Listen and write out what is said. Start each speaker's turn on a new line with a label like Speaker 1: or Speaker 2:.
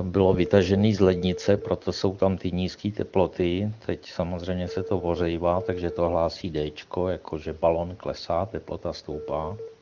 Speaker 1: bylo vytažený z lednice, proto jsou tam ty nízké teploty. Teď samozřejmě se to ohřívá, takže to hlásí Dčko, jakože balon klesá, teplota stoupá.